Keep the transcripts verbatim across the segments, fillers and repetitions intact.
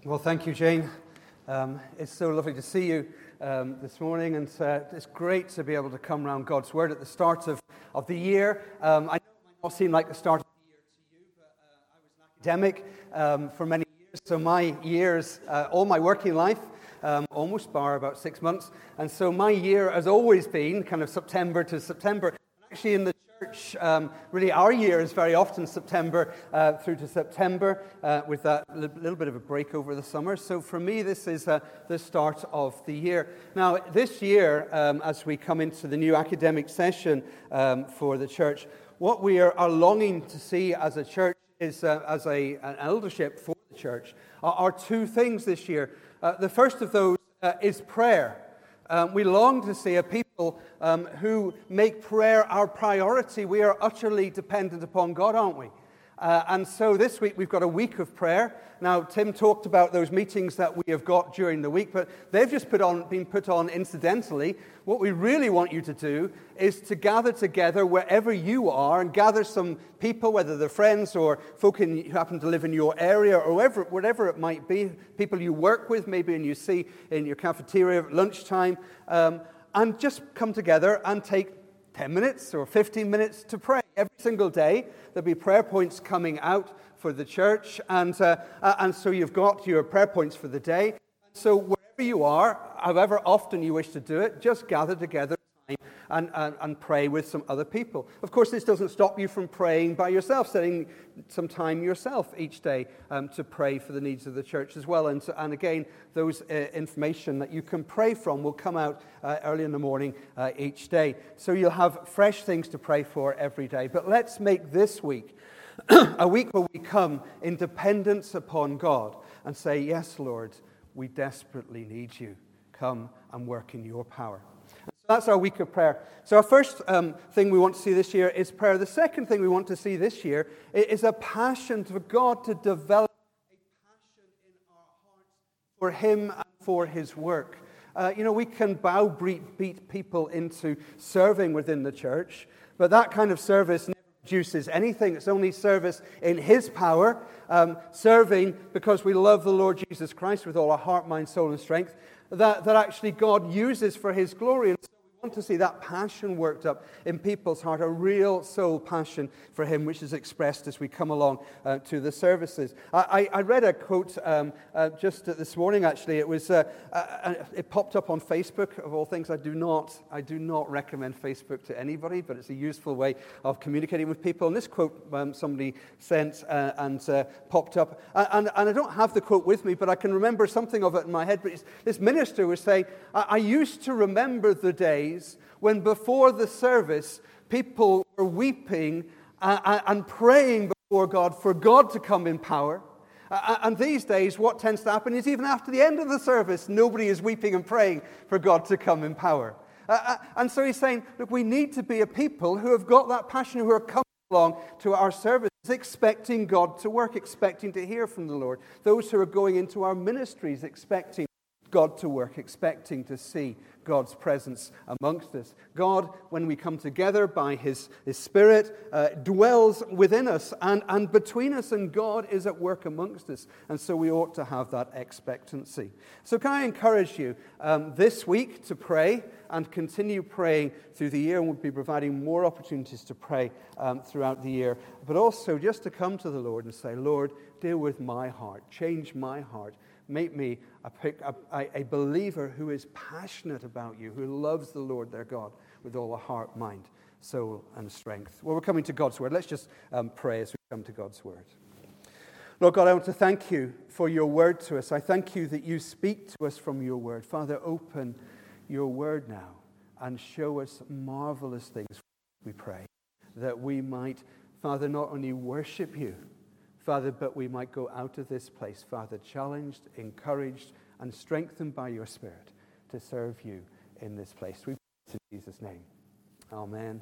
Well, thank you, Jane. Um, it's so lovely to see you um, this morning, and uh, it's great to be able to come around God's Word at the start of, of the year. Um, I know it might not seem like the start of the year to you, but uh, I was an academic um, for many years, so my years, uh, all my working life, um, almost bar about six months, and so my year has always been kind of September to September. Actually, in the church, um, really our year is very often September uh, through to September, uh, with that li- little bit of a break over the summer. So for me, this is uh, the start of the year. Now, this year, um, as we come into the new academic session um, for the church, what we are, are longing to see as a church is, uh, as a, an eldership for the church, are, are two things this year. Uh, the first of those uh, is prayer. Um, we long to see a people um, who make prayer our priority. We are utterly dependent upon God, aren't we? Uh, and so this week we've got a week of prayer. Now, Tim talked about those meetings that we have got during the week, but they've just put on, been put on incidentally. What we really want you to do is to gather together wherever you are and gather some people, whether they're friends or folk in, who happen to live in your area or wherever, whatever it might be, people you work with maybe and you see in your cafeteria at lunchtime, um, and just come together and take ten minutes or fifteen minutes to pray. Every single day, there'll be prayer points coming out for the church, and uh, and so you've got your prayer points for the day. So wherever you are, however often you wish to do it, just gather together and, and, and pray with some other people. Of course, this doesn't stop you from praying by yourself, setting some time yourself each day um, to pray for the needs of the church as well. And, so, and again, those uh, information that you can pray from will come out uh, early in the morning uh, each day. So you'll have fresh things to pray for every day. But let's make this week a week where we come in dependence upon God and say, yes, Lord, we desperately need you. Come and work in your power. That's our week of prayer. So our first um, thing we want to see this year is prayer. The second thing we want to see this year is a passion for God to develop a passion in our hearts for Him and for His work. Uh, you know, we can bow beat people into serving within the church, but that kind of service never produces anything. It's only service in His power, um, serving because we love the Lord Jesus Christ with all our heart, mind, soul, and strength, that, that actually God uses for His glory. And so we want to see that passion worked up in people's heart, a real soul passion for Him, which is expressed as we come along uh, to the services. I, I, I read a quote um, uh, just this morning, actually. It was uh, uh, it popped up on Facebook, of all things. I do not I do not recommend Facebook to anybody, but it's a useful way of communicating with people. And this quote um, somebody sent uh, and uh, popped up, and, and I don't have the quote with me, but I can remember something of it in my head. But this minister was saying, I, I used to remember the days when before the service, people were weeping uh, and praying before God for God to come in power. Uh, and these days, what tends to happen is even after the end of the service, nobody is weeping and praying for God to come in power. Uh, and so he's saying, look, we need to be a people who have got that passion, who are coming along to our services, expecting God to work, expecting to hear from the Lord. Those who are going into our ministries, expecting God to work, expecting to see God's presence amongst us. God, when we come together by His, His Spirit, uh, dwells within us and, and between us, and God is at work amongst us. And so we ought to have that expectancy. So can I encourage you um, this week to pray and continue praying through the year, and we'll be providing more opportunities to pray um, throughout the year, but also just to come to the Lord and say, Lord, deal with my heart, change my heart. Make me a, a, a believer who is passionate about you, who loves the Lord their God with all the heart, mind, soul, and strength. Well, we're coming to God's Word. Let's just um, pray as we come to God's Word. Lord God, I want to thank you for your Word to us. I thank you that you speak to us from your Word. Father, open your Word now and show us marvelous things, we pray, that we might, Father, not only worship you, Father, but we might go out of this place, Father, challenged, encouraged, and strengthened by your Spirit to serve you in this place. We pray in Jesus' name. Amen.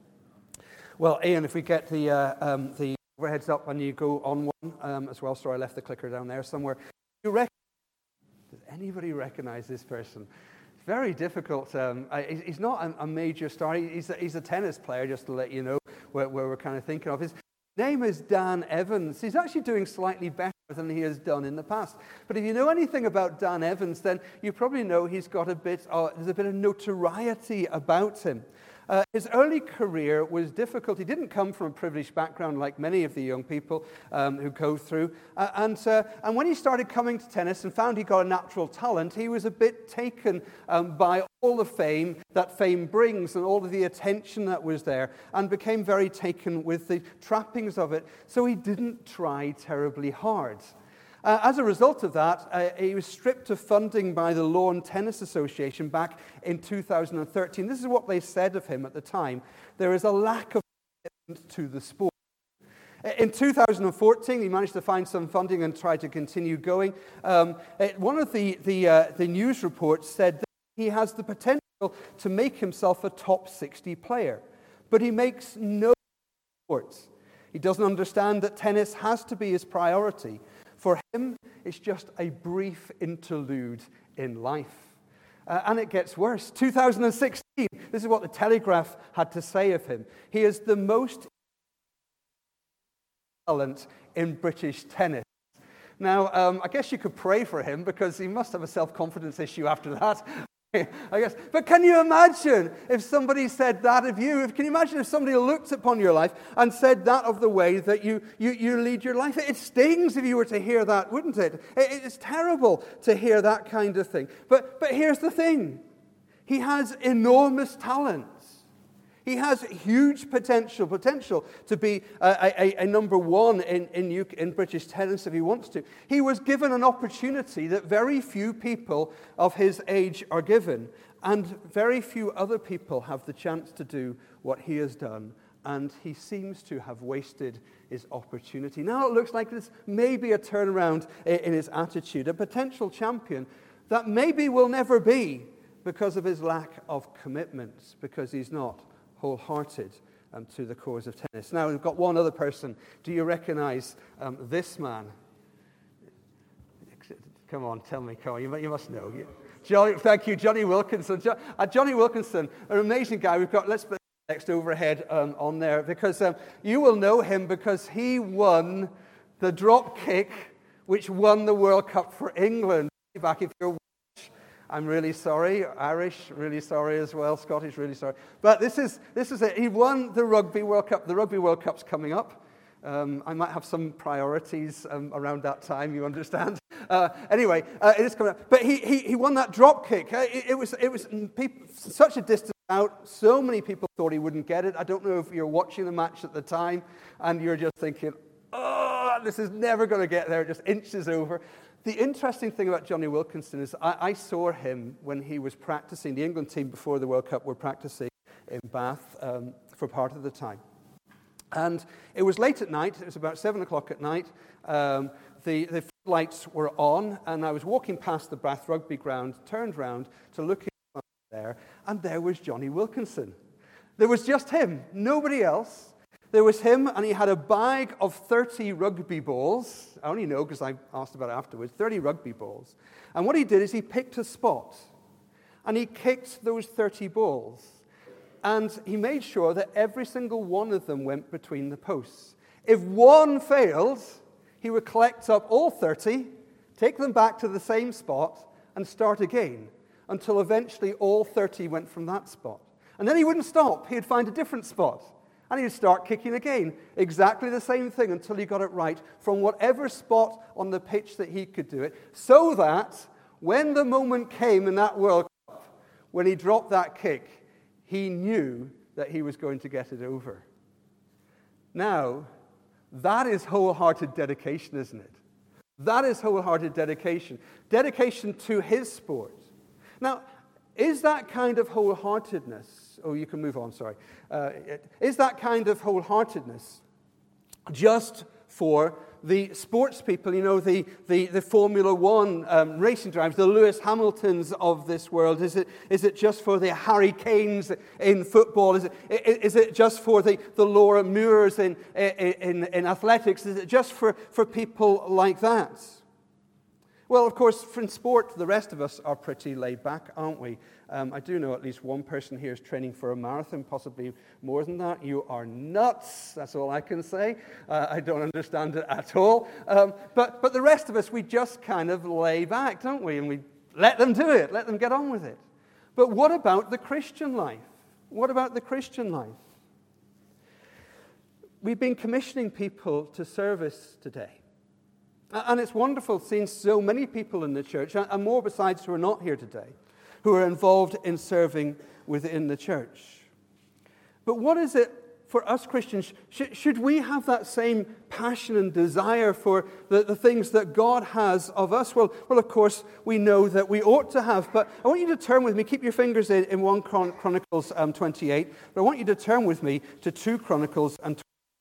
Well, Ian, if we get the uh, um, the overheads up and you go on one um, as well. Sorry, I left the clicker down there somewhere. You rec- Does anybody recognize this person? It's very difficult. Um, I, he's not a, a major star. He's a, he's a tennis player, just to let you know where, where we're kind of thinking of. His name is Dan Evans. He's actually doing slightly better than he has done in the past. But if you know anything about Dan Evans, then you probably know he's got a bit, uh, there's a bit of notoriety about him. Uh, his early career was difficult. He didn't come from a privileged background like many of the young people um, who go through. Uh, and, uh, and when he started coming to tennis and found he got a natural talent, he was a bit taken um, by all the fame that fame brings and all of the attention that was there, and became very taken with the trappings of it. So he didn't try terribly hard. Uh, as a result of that, uh, he was stripped of funding by the Lawn Tennis Association back in two thousand thirteen. This is what they said of him at the time. There is a lack of commitment to the sport. In two thousand fourteen, he managed to find some funding and try to continue going. Um, it, one of the, the, uh, the news reports said that he has the potential to make himself a top sixty player, but he makes no sports. He doesn't understand that tennis has to be his priority. For him, it's just a brief interlude in life. Uh, and it gets worse. two thousand sixteen, this is what the Telegraph had to say of him. He is the most talent in British tennis. Now, um, I guess you could pray for him because he must have a self-confidence issue after that. I guess. But can you imagine if somebody said that of you? Can you imagine if somebody looked upon your life and said that of the way that you, you, you lead your life? It stings if you were to hear that, wouldn't it? it? It's terrible to hear that kind of thing. But, but here's the thing. He has enormous talents. He has huge potential, potential to be a, a, a number one in, in, U K, in British tennis if he wants to. He was given an opportunity that very few people of his age are given, and very few other people have the chance to do what he has done, and he seems to have wasted his opportunity. Now it looks like this may be a turnaround in, in his attitude, a potential champion that maybe will never be because of his lack of commitment, because he's not wholehearted um, to the cause of tennis. Now, we've got one other person. Do you recognize um, this man? Come on, tell me, come on. You, you must know. Johnny, thank you, Jonny Wilkinson. Jo- uh, Jonny Wilkinson, an amazing guy. We've got, let's put next overhead um, on there, because um, you will know him because he won the drop kick which won the World Cup for England. Back if you're I'm really sorry. Irish, really sorry as well. Scottish, really sorry. But this is this is it. He won the Rugby World Cup. The Rugby World Cup's coming up. Um, I might have some priorities um, around that time, you understand. Uh, anyway, uh, it is coming up. But he he, he won that drop kick. Uh, it, it was it was people, such a distance out. So many people thought he wouldn't get it. I don't know if you're watching the match at the time and you're just thinking, oh, this is never going to get there. It just inches over. The interesting thing about Jonny Wilkinson is I, I saw him when he was practicing. The England team before the World Cup were practicing in Bath um, for part of the time. And it was late at night. It was about seven o'clock at night. Um, the, the lights were on, and I was walking past the Bath rugby ground, turned round to look there, and there was Jonny Wilkinson. There was just him, nobody else. There was him, and he had a bag of thirty rugby balls. I only know because I asked about it afterwards, thirty rugby balls. And what he did is he picked a spot, and he kicked those thirty balls. And he made sure that every single one of them went between the posts. If one failed, he would collect up all thirty, take them back to the same spot, and start again, until eventually all thirty went from that spot. And then he wouldn't stop. He'd find a different spot. And he'd start kicking again, exactly the same thing until he got it right from whatever spot on the pitch that he could do it, so that when the moment came in that World Cup, when he dropped that kick, he knew that he was going to get it over. Now, that is wholehearted dedication, isn't it? That is wholehearted dedication. Dedication to his sport. Now, is that kind of wholeheartedness, oh, you can move on, sorry. Uh, is that kind of wholeheartedness just for the sports people, you know, the, the, the Formula One um, racing drivers, the Lewis Hamiltons of this world? Is it, is it just for the Harry Kanes in football? Is it, is it just for the, the Laura Moores in, in, in athletics? Is it just for, for people like that? Well, of course, in sport, the rest of us are pretty laid back, aren't we? Um, I do know at least one person here is training for a marathon, possibly more than that. You are nuts. That's all I can say. Uh, I don't understand it at all. Um, but, but the rest of us, we just kind of lay back, don't we? And we let them do it. Let them get on with it. But what about the Christian life? What about the Christian life? We've been commissioning people to service today. And it's wonderful seeing so many people in the church, and more besides who are not here today, who are involved in serving within the church. But what is it for us Christians? Should we have that same passion and desire for the, the things that God has of us? Well, well, of course, we know that we ought to have. But I want you to turn with me, keep your fingers in, in First Chronicles um, twenty-eight, but I want you to turn with me to Second Chronicles and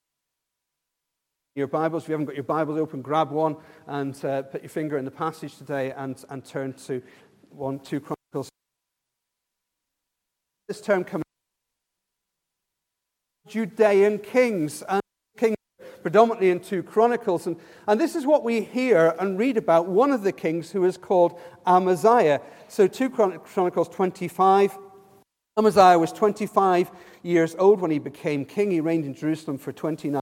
your Bibles. If you haven't got your Bible open, grab one and uh, put your finger in the passage today and, and turn to one, two Chronicles. This term coming Judean kings and kings predominantly in two Chronicles. And, and this is what we hear and read about one of the kings who is called Amaziah. So two Chronicles twenty-five. Amaziah was twenty-five years old when he became king. He reigned in Jerusalem for twenty-nine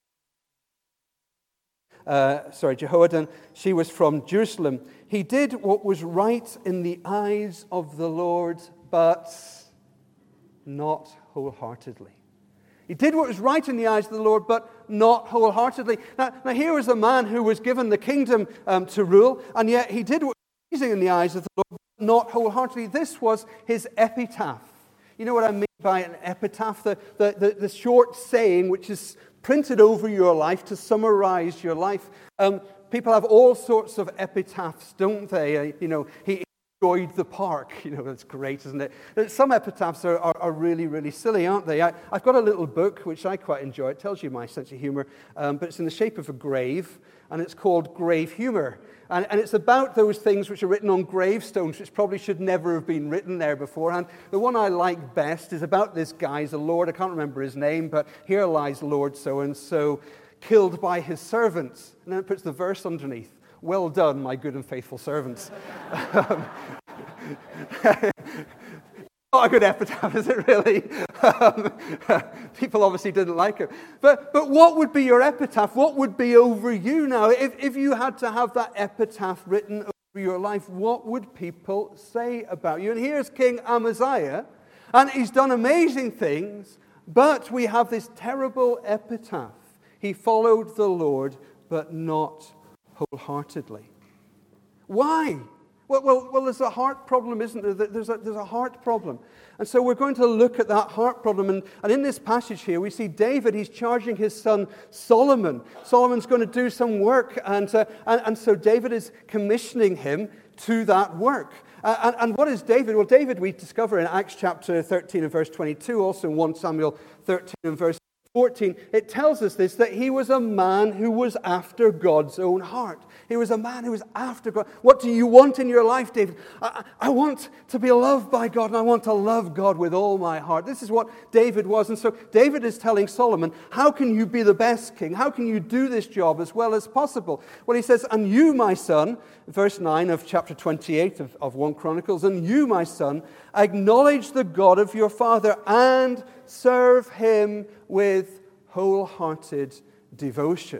Uh, sorry, Jehoiadan, she was from Jerusalem. He did what was right in the eyes of the Lord, but not wholeheartedly. He did what was right in the eyes of the Lord, but not wholeheartedly. Now, now here was a man who was given the kingdom um, to rule, and yet he did what was pleasing in the eyes of the Lord, but not wholeheartedly. This was his epitaph. You know what I mean by an epitaph? The, the, the, the short saying which is printed over your life to summarize your life. Um, people have all sorts of epitaphs, don't they? Uh, you know, he enjoyed the park. You know, that's great, isn't it? Some epitaphs are, are, are really, really silly, aren't they? I, I've got a little book, which I quite enjoy. It tells you my sense of humor, um, but it's in the shape of a grave, and it's called Grave Humor. And, and it's about those things which are written on gravestones, which probably should never have been written there beforehand. The one I like best is about this guy, he's a lord, I can't remember his name, but here lies Lord so-and-so, killed by his servants. And then it puts the verse underneath, well done, my good and faithful servants. um, Not a good epitaph, is it really? Um, people obviously didn't like it. But but what would be your epitaph? What would be over you now? If, if you had to have that epitaph written over your life, what would people say about you? And here's King Amaziah, and he's done amazing things, but we have this terrible epitaph. He followed the Lord, but not wholeheartedly. Why? Well, well, well, there's a heart problem, isn't there? There's a, there's a heart problem. And so we're going to look at that heart problem. And, and in this passage here, we see David, he's charging his son Solomon. Solomon's going to do some work. And, uh, and, and so David is commissioning him to that work. Uh, and, and what is David? Well, David we discover in Acts chapter thirteen and verse twenty-two, also in First Samuel thirteen and verse fourteen, it tells us this, that he was a man who was after God's own heart. He was a man who was after God. What do you want in your life, David? I, I want to be loved by God, and I want to love God with all my heart. This is what David was. And so David is telling Solomon, how can you be the best king? How can you do this job as well as possible? Well, he says, and you, my son, verse nine of chapter twenty-eight of, of First Chronicles, and you, my son, acknowledge the God of your father and serve him with wholehearted devotion.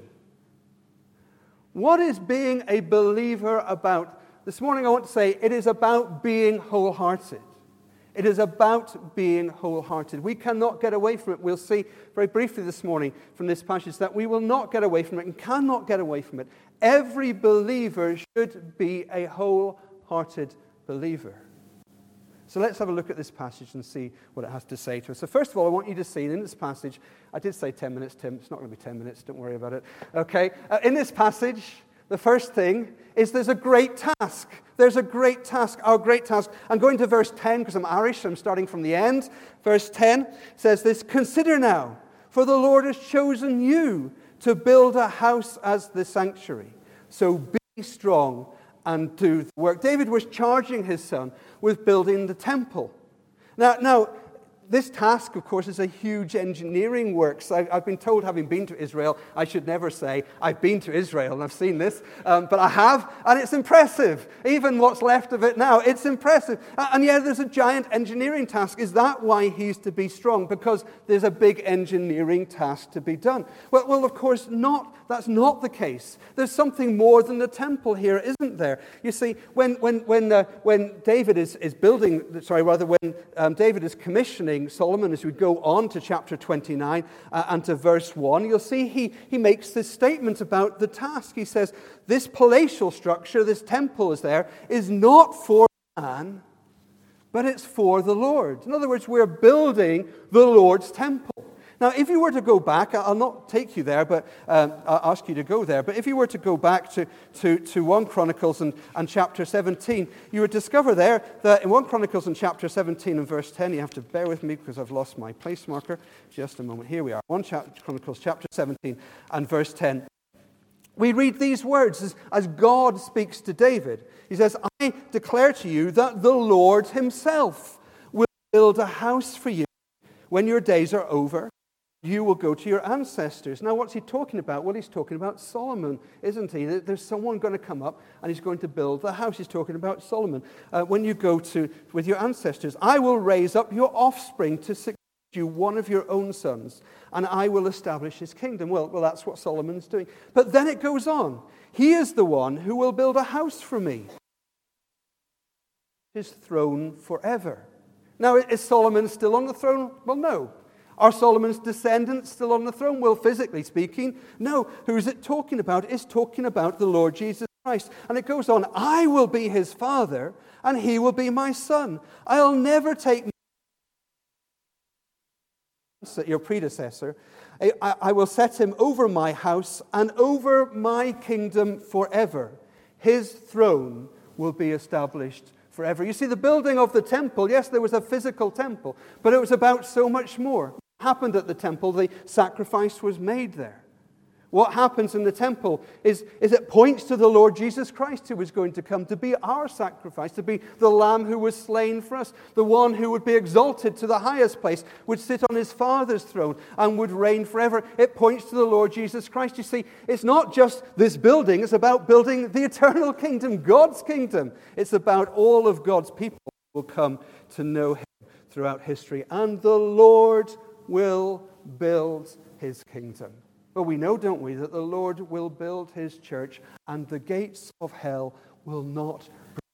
What is being a believer about? This morning I want to say it is about being wholehearted. It is about being wholehearted. We cannot get away from it. We'll see very briefly this morning from this passage that we will not get away from it and cannot get away from it. Every believer should be a wholehearted believer. So let's have a look at this passage and see what it has to say to us. So first of all, I want you to see in this passage, I did say ten minutes, Tim. It's not going to be ten minutes. Don't worry about it. Okay. Uh, in this passage, the first thing is there's a great task. There's a great task, our great task. I'm going to verse ten because I'm Irish, so I'm starting from the end. Verse ten says this, consider now, for the Lord has chosen you to build a house as the sanctuary. So be strong and do the work. David was charging his son with building the temple. Now, now, This task, of course, is a huge engineering work. So I, I've been told, having been to Israel, I should never say, I've been to Israel and I've seen this, um, but I have, and it's impressive. Even what's left of it now, it's impressive. And yeah, there's a giant engineering task. Is that why he's to be strong? Because there's a big engineering task to be done. Well, well, of course not. That's not the case. There's something more than the temple here, isn't there? You see, when when when uh, when David is, is building, sorry, rather when um, David is commissioning Solomon, as we go on to chapter twenty-nine uh, and to verse one, you'll see he, he makes this statement about the task. He says, this palatial structure, this temple is there, is not for man, but it's for the Lord. In other words, we're building the Lord's temple. Now, if you were to go back, I'll not take you there, but um, I'll ask you to go there. But if you were to go back to, to, to First Chronicles and, and chapter seventeen, you would discover there that in First Chronicles and chapter seventeen and verse ten, you have to bear with me because I've lost my place marker. Just a moment. Here we are. First Chronicles chapter seventeen and verse ten. We read these words as, as God speaks to David. He says, I declare to you that the Lord himself will build a house for you when your days are over. You will go to your ancestors. Now, what's he talking about? Well, he's talking about Solomon, isn't he? There's someone going to come up and he's going to build the house. He's talking about Solomon. Uh, when you go to with your ancestors, I will raise up your offspring to succeed you, one of your own sons, and I will establish his kingdom. Well, well, that's what Solomon's doing. But then it goes on. He is the one who will build a house for me, his throne forever. Now, is Solomon still on the throne? Well, no. Are Solomon's descendants still on the throne? Well, physically speaking, no. Who is it talking about? It's talking about the Lord Jesus Christ. And it goes on, I will be his father, and he will be my son. I'll never take your predecessor. I, I will set him over my house and over my kingdom forever. His throne will be established forever. You see, the building of the temple, yes, there was a physical temple, but it was about so much more. What happened at the temple? The sacrifice was made there. What happens in the temple is, is it points to the Lord Jesus Christ who was going to come to be our sacrifice, to be the Lamb who was slain for us, the one who would be exalted to the highest place, would sit on his Father's throne and would reign forever. It points to the Lord Jesus Christ. You see, it's not just this building, it's about building the eternal kingdom, God's kingdom. It's about all of God's people who will come to know him throughout history. And the Lord will build his kingdom. Well, we know, don't we, that the Lord will build his church and the gates of hell will not.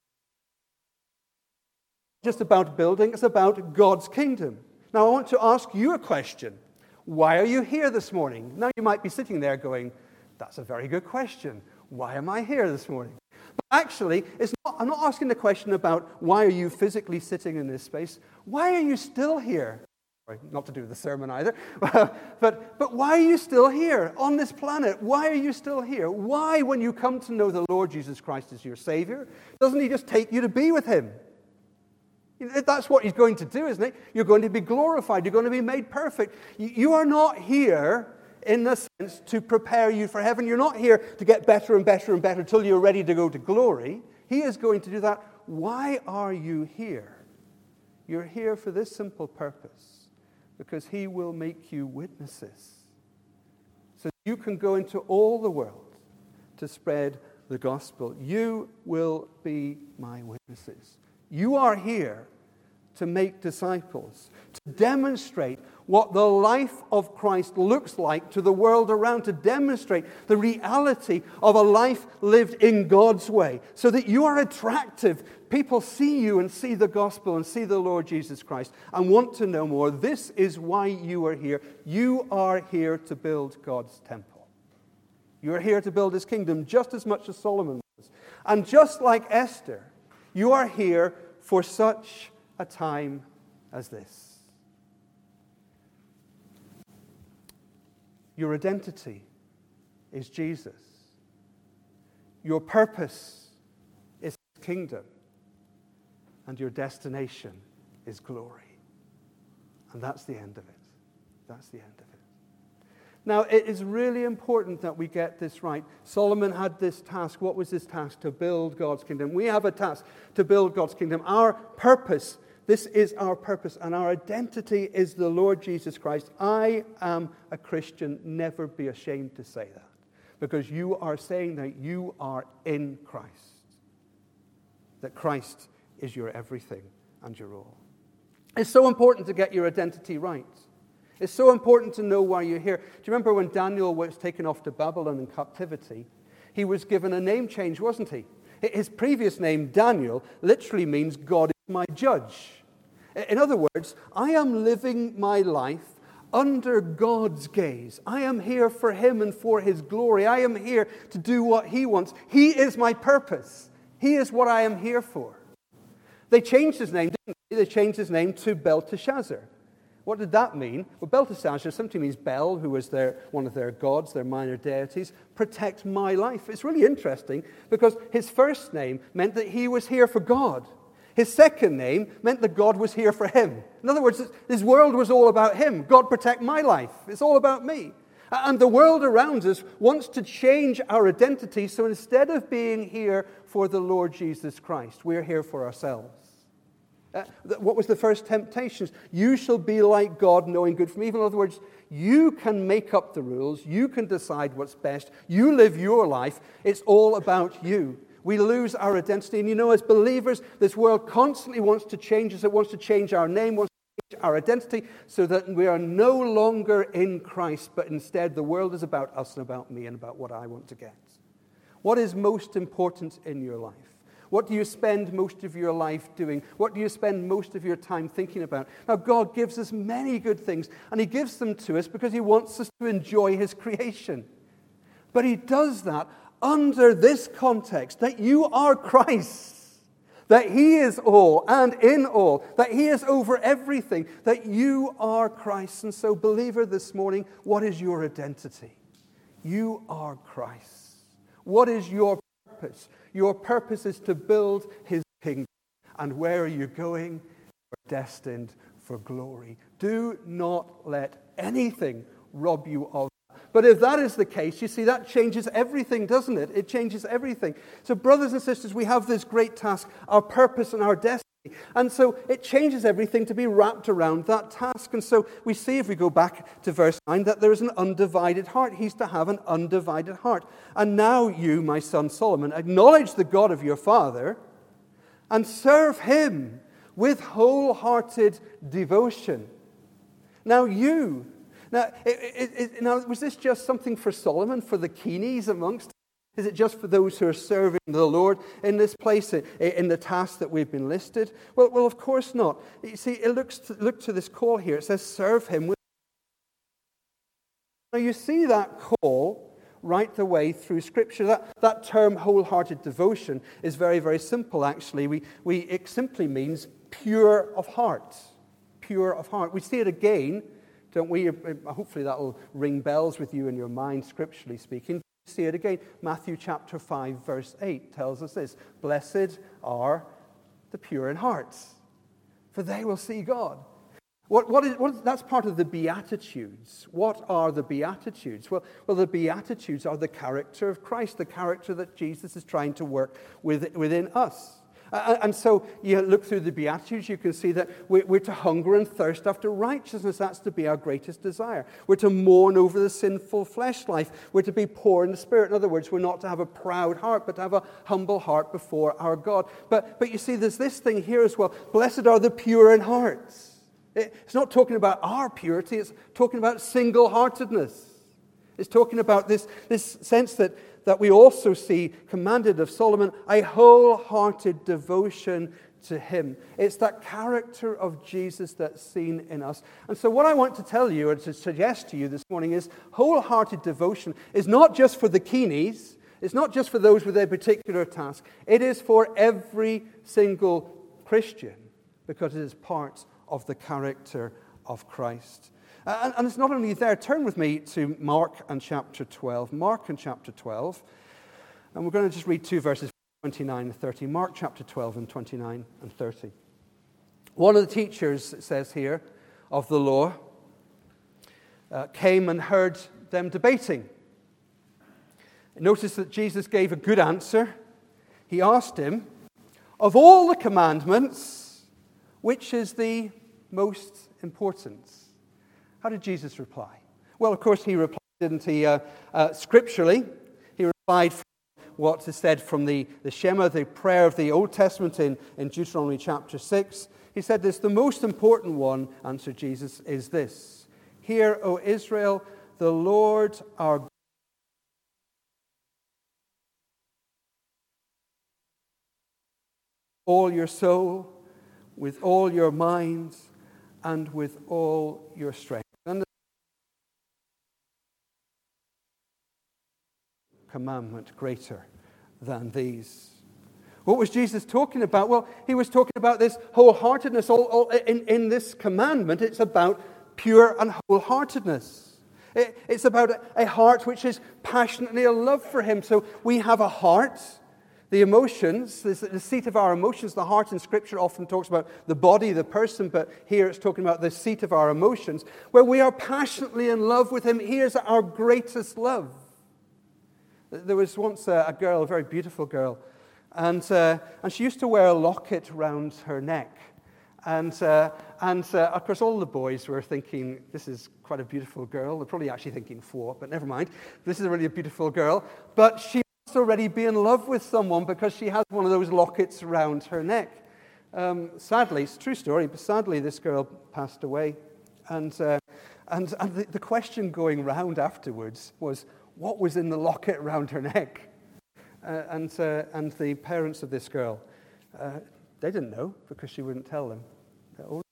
Just about building, it's about God's kingdom. Now, I want to ask you a question. Why are you here this morning? Now, you might be sitting there going, that's a very good question. Why am I here this morning? But actually, it's not, I'm not asking the question about why are you physically sitting in this space. Why are you still here? Not to do with the sermon either, but, but why are you still here on this planet? Why are you still here? Why, when you come to know the Lord Jesus Christ as your Savior, doesn't he just take you to be with him? That's what he's going to do, isn't it? You're going to be glorified. You're going to be made perfect. You are not here, in the sense, to prepare you for heaven. You're not here to get better and better and better until you're ready to go to glory. He is going to do that. Why are you here? You're here for this simple purpose. Because he will make you witnesses. So you can go into all the world to spread the gospel. You will be my witnesses. You are here to make disciples, to demonstrate what the life of Christ looks like to the world around, to demonstrate the reality of a life lived in God's way, so that you are attractive. People see you and see the gospel and see the Lord Jesus Christ and want to know more. This is why you are here. You are here to build God's temple. You are here to build his kingdom just as much as Solomon was. And just like Esther, you are here for such a time as this. Your identity is Jesus. Your purpose is his kingdom. And your destination is glory. And that's the end of it. That's the end of it. Now, it is really important that we get this right. Solomon had this task. What was his task? To build God's kingdom. We have a task to build God's kingdom. Our purpose This is our purpose, and our identity is the Lord Jesus Christ. I am a Christian. Never be ashamed to say that, because you are saying that you are in Christ, that Christ is your everything and your all. It's so important to get your identity right. It's so important to know why you're here. Do you remember when Daniel was taken off to Babylon in captivity? He was given a name change, wasn't he? His previous name, Daniel, literally means God is my judge. In other words, I am living my life under God's gaze. I am here for him and for his glory. I am here to do what he wants. He is my purpose. He is what I am here for. They changed his name, didn't they? They changed his name to Belteshazzar. What did that mean? Well, Belteshazzar simply means Bel, who was their, one of their gods, their minor deities, protect my life. It's really interesting because his first name meant that he was here for God. His second name meant that God was here for him. In other words, his world was all about him. God, protect my life. It's all about me. And the world around us wants to change our identity, so instead of being here for the Lord Jesus Christ, we're here for ourselves. Uh, what was the first temptations? You shall be like God, knowing good from evil. In other words, you can make up the rules. You can decide what's best. You live your life. It's all about you. We lose our identity. And you know, as believers, this world constantly wants to change us. It wants to change our name, wants to change our identity, so that we are no longer in Christ, but instead the world is about us and about me and about what I want to get. What is most important in your life? What do you spend most of your life doing? What do you spend most of your time thinking about? Now, God gives us many good things, and he gives them to us because he wants us to enjoy his creation. But he does that under this context, that you are Christ, that he is all and in all, that he is over everything, that you are Christ. And so, believer, this morning, what is your identity? You are Christ. What is your purpose? Your purpose is to build his kingdom. And where are you going? You're destined for glory. Do not let anything rob you of that. But if that is the case, you see, that changes everything, doesn't it? It changes everything. So, brothers and sisters, we have this great task, our purpose and our destiny. And so it changes everything to be wrapped around that task. And so we see, if we go back to verse nine, that there is an undivided heart. He's to have an undivided heart. And now you, my son Solomon, acknowledge the God of your father and serve him with wholehearted devotion. Now you, now, it, it, it, now was this just something for Solomon, for the Keenies amongst us? Is it just for those who are serving the Lord in this place, in the task that we've been listed? Well, well, of course not. You see, it looks to, look to this call here. It says, serve him with. Now, you see that call right the way through Scripture. That, that term, wholehearted devotion, is very, very simple, actually. We, we, it simply means pure of heart. Pure of heart. We see it again, don't we? Hopefully that will ring bells with you in your mind, scripturally speaking. See it again. Matthew chapter five, verse eight tells us this. Blessed are the pure in heart, for they will see God. What, what is, what is, that's part of the Beatitudes. What are the Beatitudes? Well, well, the Beatitudes are the character of Christ, the character that Jesus is trying to work with, within us. Uh, and so you look through the Beatitudes, you can see that we're, we're to hunger and thirst after righteousness. That's to be our greatest desire. We're to mourn over the sinful flesh life. We're to be poor in the spirit. In other words, we're not to have a proud heart, but to have a humble heart before our God. But, but you see, there's this thing here as well. Blessed are the pure in heart. It's not talking about our purity. It's talking about single-heartedness. It's talking about this, this sense that that we also see commanded of Solomon, a wholehearted devotion to him. It's that character of Jesus that's seen in us. And so what I want to tell you, or to suggest to you this morning, is wholehearted devotion is not just for the Keenies. It's not just for those with a particular task. It is for every single Christian, because it is part of the character of Christ. And, and it's not only there. Turn with me to Mark and chapter twelve. Mark and chapter twelve. And we're going to just read two verses, twenty-nine and thirty. Mark chapter twelve and twenty-nine and thirty. One of the teachers, it says here, of the law, uh, came and heard them debating. Notice that Jesus gave a good answer. He asked him, of all the commandments, which is the most important? How did Jesus reply? Well, of course, he replied, didn't he, uh, uh, scripturally. He replied from what is said from the, the Shema, the prayer of the Old Testament in, in Deuteronomy chapter six. He said this, the most important one, answered Jesus, is this. Hear, O Israel, the Lord our God. All your soul, with all your mind, and with all your strength. And the commandment greater than these. What was Jesus talking about? Well, he was talking about this wholeheartedness. All, all, in, in this commandment, it's about pure and wholeheartedness. It, it's about a, a heart which is passionately in love for him. So we have a heart. The emotions, the seat of our emotions, the heart in Scripture often talks about the body, the person, but here it's talking about the seat of our emotions, where we are passionately in love with him. Here's our greatest love. There was once a, a girl, a very beautiful girl, and uh, and she used to wear a locket around her neck. And, uh, and uh, of course, all the boys were thinking, this is quite a beautiful girl. They're probably actually thinking four, but never mind. This is really a beautiful girl. But she already be in love with someone because she has one of those lockets around her neck. Um, sadly, it's a true story, but sadly this girl passed away. And, uh, and, and the, the question going round afterwards was, what was in the locket around her neck? Uh, and, uh, and the parents of this girl, uh, they didn't know because she wouldn't tell them. They all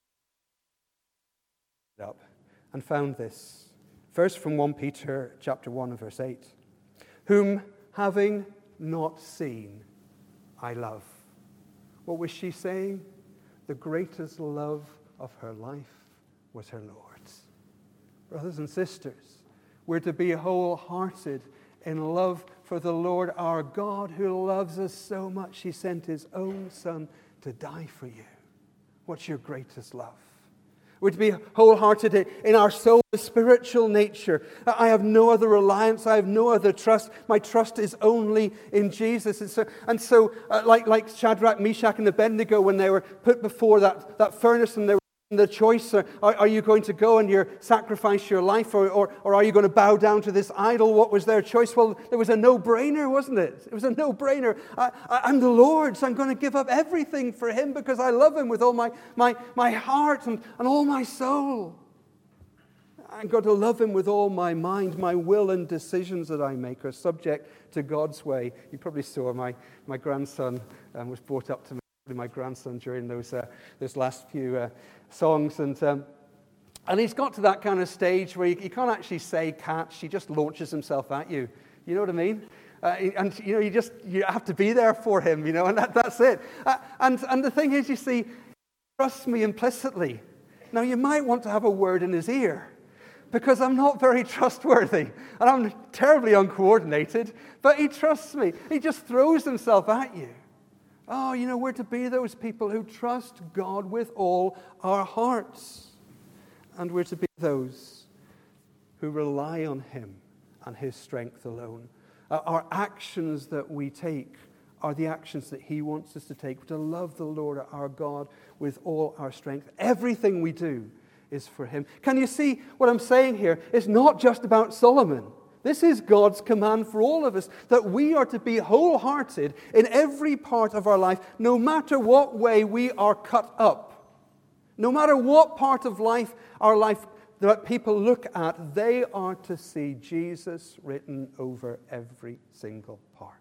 up and found this. First from First Peter chapter one and verse eight. Whom having not seen, I love. What was she saying? The greatest love of her life was her Lord's. Brothers and sisters, we're to be wholehearted in love for the Lord our God, who loves us so much he sent his own Son to die for you. What's your greatest love? We're to be wholehearted in our soul, the spiritual nature. I have no other reliance. I have no other trust. My trust is only in Jesus. And so, and so uh, like, like Shadrach, Meshach, and Abednego, when they were put before that, that furnace and they were given the choice, uh, are, are you going to go and you sacrifice your life, or, or, or are you going to bow down to this idol? What was their choice? Well, it was a no-brainer, wasn't it? It was a no-brainer. I, I, I'm the Lord's. I'm going to give up everything for him because I love him with all my, my, my heart and, and all my soul. I'm going to love him with all my mind. My will and decisions that I make are subject to God's way. You probably saw my, my grandson um, was brought up to me, my grandson, during those uh, those last few uh, songs. And um, and he's got to that kind of stage where he, he can't actually say catch. He just launches himself at you. You know what I mean? Uh, and, you know, you just you have to be there for him, you know, and that, that's it. Uh, and, and the thing is, you see, he trusts me implicitly. Now, you might want to have a word in his ear, because I'm not very trustworthy, and I'm terribly uncoordinated, but he trusts me. He just throws himself at you. Oh, you know, we're to be those people who trust God with all our hearts. And we're to be those who rely on him and his strength alone. Uh, our actions that we take are the actions that he wants us to take. To love the Lord our God with all our strength. Everything we do is for him. Can you see what I'm saying here? It's not just about Solomon. This is God's command for all of us, that we are to be wholehearted in every part of our life, no matter what way we are cut up. No matter what part of life, our life, that people look at, they are to see Jesus written over every single part.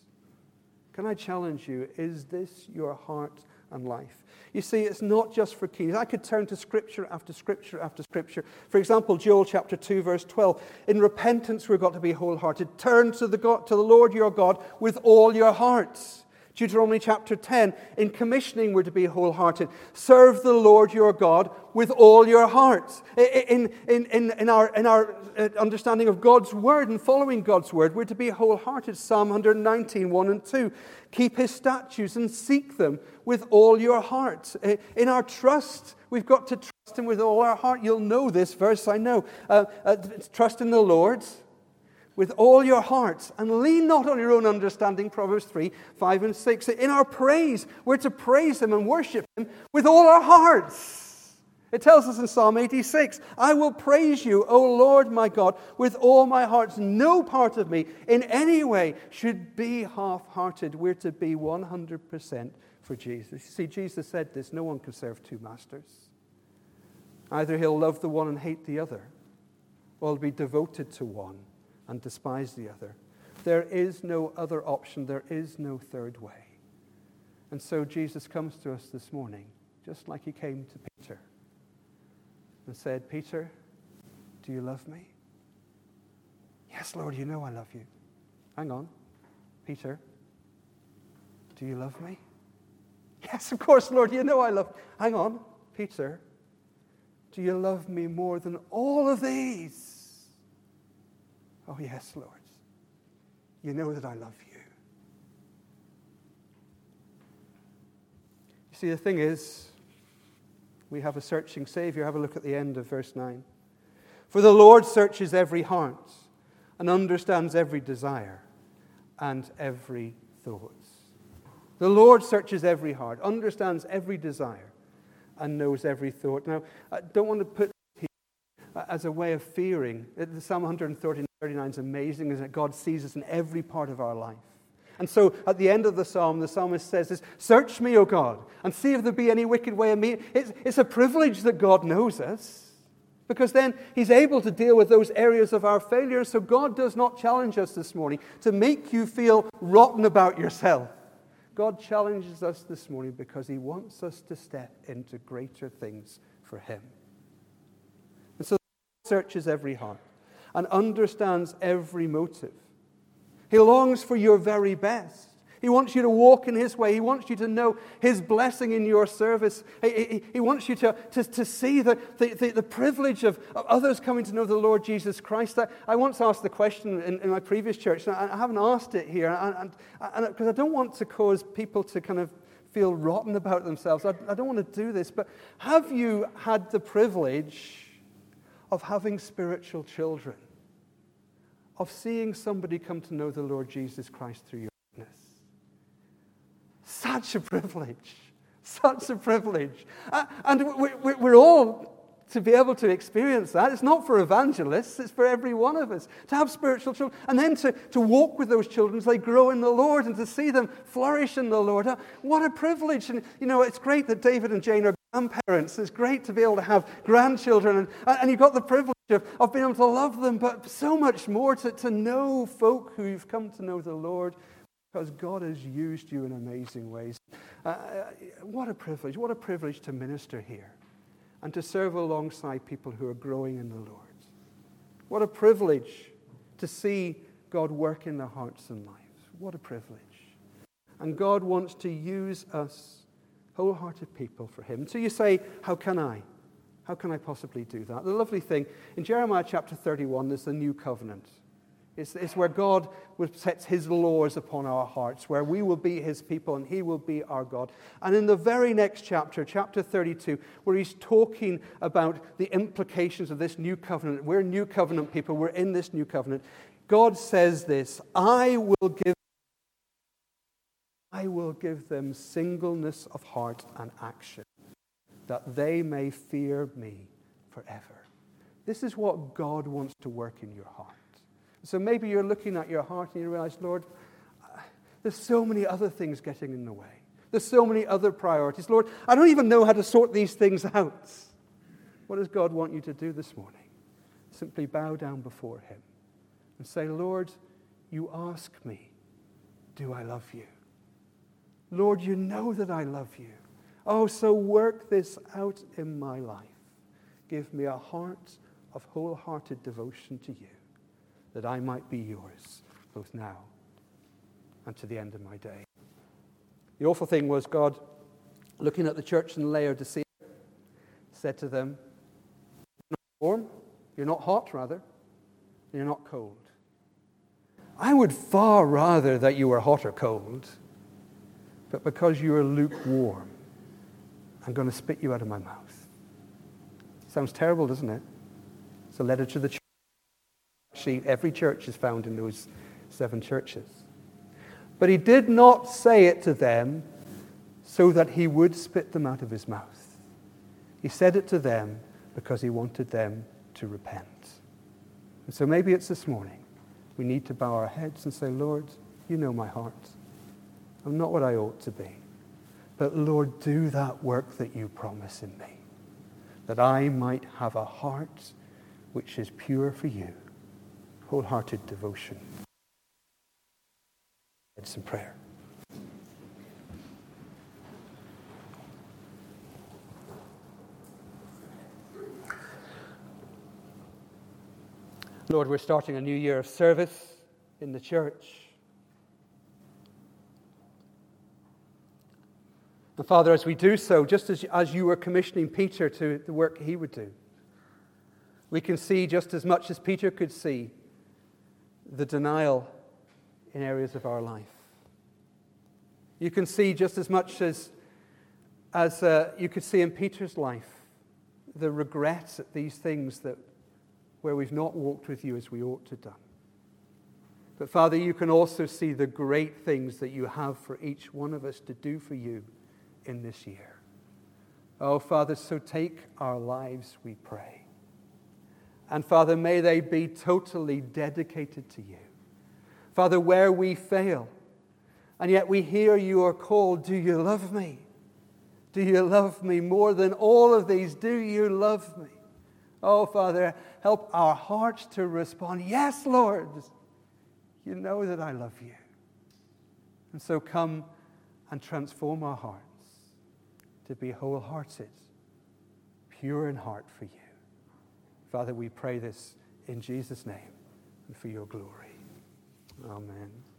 Can I challenge you, is this your heart and life? You see, it's not just for kings. I could turn to Scripture after Scripture after Scripture. For example, Joel chapter two, verse twelve. In repentance, we've got to be wholehearted. Turn to the God, to the Lord your God with all your hearts. Deuteronomy chapter ten. In commissioning, we're to be wholehearted. Serve the Lord your God with all your hearts. In, in, in, in our, in our understanding of God's word and following God's word, we're to be wholehearted. Psalm one nineteen, one and two. Keep his statutes and seek them with all your heart. In our trust, we've got to trust him with all our heart. You'll know this verse, I know. Uh, uh, trust in the Lord with all your hearts, and lean not on your own understanding, Proverbs three, five and six. In our praise, we're to praise him and worship him with all our hearts. It tells us in Psalm eighty-six, I will praise you, O Lord my God, with all my heart. No part of me in any way should be half-hearted. We're to be one hundred percent for Jesus. You see, Jesus said this, no one can serve two masters. Either he'll love the one and hate the other, or he'll be devoted to one and despise the other. There is no other option. There is no third way. And so Jesus comes to us this morning, just like he came to Peter, and said, Peter, do you love me? Yes, Lord, you know I love you. Hang on. Peter, do you love me? Yes, of course, Lord, you know I love you. Hang on. Peter, do you love me more than all of these? Oh, yes, Lord. You know that I love you. You see, the thing is, we have a searching Savior. Have a look at the end of verse nine. For the Lord searches every heart and understands every desire and every thought. The Lord searches every heart, understands every desire, and knows every thought. Now, I don't want to put it here as a way of fearing. The Psalm one thirty-nine is amazing, isn't it? God sees us in every part of our life. And so at the end of the psalm, the psalmist says this, search me, O God, and see if there be any wicked way in me. It's, it's a privilege that God knows us, because then he's able to deal with those areas of our failure. So God does not challenge us this morning to make you feel rotten about yourself. God challenges us this morning because he wants us to step into greater things for him. And so he searches every heart and understands every motive. He longs for your very best. He wants you to walk in his way. He wants you to know his blessing in your service. He, he, he wants you to, to, to see the, the, the, the privilege of, of others coming to know the Lord Jesus Christ. I, I once asked the question in, in my previous church, and I, I haven't asked it here, and, and, because I don't want to cause people to kind of feel rotten about themselves. I, I don't want to do this, but have you had the privilege of having spiritual children, of seeing somebody come to know the Lord Jesus Christ through your witness? Such a privilege. Such a privilege. Uh, and we're, we're all to be able to experience that. It's not for evangelists, it's for every one of us. To have spiritual children, and then to, to walk with those children as they grow in the Lord, and to see them flourish in the Lord. Uh, what a privilege. And, you know, it's great that David and Jane are grandparents. It's great to be able to have grandchildren, and, and you've got the privilege of, of being able to love them, but so much more to, to know folk who you've come to know the Lord, because God has used you in amazing ways. Uh, what a privilege. What a privilege to minister here and to serve alongside people who are growing in the Lord. What a privilege to see God work in their hearts and lives. What a privilege. And God wants to use us, wholehearted people, for him. So you say, how can I? How can I possibly do that? The lovely thing, in Jeremiah chapter thirty-one, there's the new covenant. It's, it's where God sets his laws upon our hearts, where we will be his people and he will be our God. And in the very next chapter, chapter thirty-two, where he's talking about the implications of this new covenant, we're new covenant people, we're in this new covenant, God says this, I will give, I will give them singleness of heart and action, that they may fear me forever. This is what God wants to work in your heart. So maybe you're looking at your heart and you realize, Lord, there's so many other things getting in the way. There's so many other priorities. Lord, I don't even know how to sort these things out. What does God want you to do this morning? Simply bow down before him and say, Lord, you ask me, do I love you? Lord, you know that I love you. Oh, so work this out in my life. Give me a heart of wholehearted devotion to you, that I might be yours, both now and to the end of my day. The awful thing was God, looking at the church in Laodicea, said to them, you're not warm, you're not hot, rather, and you're not cold. I would far rather that you were hot or cold, but because you are lukewarm, I'm going to spit you out of my mouth. Sounds terrible, doesn't it? It's a letter to the church. Actually, every church is found in those seven churches. But he did not say it to them so that he would spit them out of his mouth. He said it to them because he wanted them to repent. And so maybe it's this morning. We need to bow our heads and say, Lord, you know my heart. I'm not what I ought to be. But Lord, do that work that you promise in me, that I might have a heart which is pure for you. Wholehearted devotion. It's in prayer. Lord, we're starting a new year of service in the church. And Father, as we do so, just as, as you were commissioning Peter to the work he would do, we can see just as much as Peter could see the denial in areas of our life. You can see just as much as, as uh, you could see in Peter's life, the regrets at these things that where we've not walked with you as we ought to have done. But Father, you can also see the great things that you have for each one of us to do for you in this year. Oh, Father, so take our lives, we pray. And Father, may they be totally dedicated to you. Father, where we fail, and yet we hear your call, do you love me? Do you love me more than all of these? Do you love me? Oh, Father, help our hearts to respond, yes, Lord, you know that I love you. And so come and transform our hearts to be wholehearted, pure in heart for you. Father, we pray this in Jesus' name and for your glory. Amen.